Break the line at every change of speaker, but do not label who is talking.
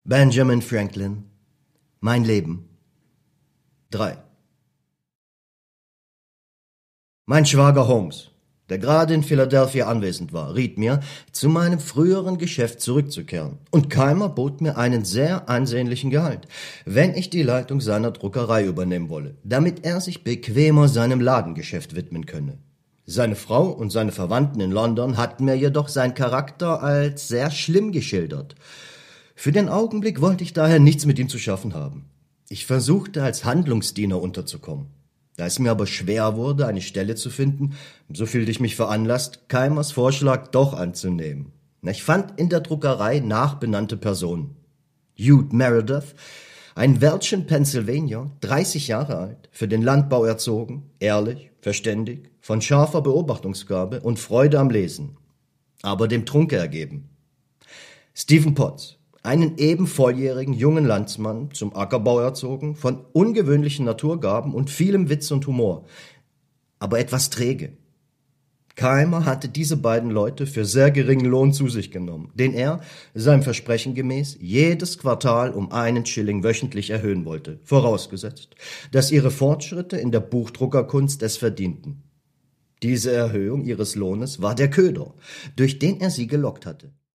Benjamin Franklin. Mein Leben. 3. Mein Schwager Holmes, der gerade in Philadelphia anwesend war, riet mir, zu meinem früheren Geschäft zurückzukehren, und Keimer bot mir einen sehr ansehnlichen Gehalt, wenn ich die Leitung seiner Druckerei übernehmen wolle, damit er sich bequemer seinem Ladengeschäft widmen könne. Seine Frau und seine Verwandten in London hatten mir jedoch seinen Charakter als sehr schlimm geschildert. Für den Augenblick wollte ich daher nichts mit ihm zu schaffen haben. Ich versuchte, als Handlungsdiener unterzukommen. Da es mir aber schwer wurde, eine Stelle zu finden, so fühlte ich mich veranlasst, Keimers Vorschlag doch anzunehmen. Ich fand in der Druckerei nachbenannte Personen. Hugh Meredith, ein Wäldchen Pennsylvania, 30 Jahre alt, für den Landbau erzogen, ehrlich, verständig, von scharfer Beobachtungsgabe und Freude am Lesen, aber dem Trunke ergeben. Stephen Potts, einen eben volljährigen jungen Landsmann, zum Ackerbau erzogen, von ungewöhnlichen Naturgaben und vielem Witz und Humor, aber etwas träge. Keimer hatte diese beiden Leute für sehr geringen Lohn zu sich genommen, den er, seinem Versprechen gemäß, jedes Quartal um 1 Schilling wöchentlich erhöhen wollte, vorausgesetzt, dass ihre Fortschritte in der Buchdruckerkunst es verdienten. Diese Erhöhung ihres Lohnes war der Köder, durch den er sie gelockt hatte.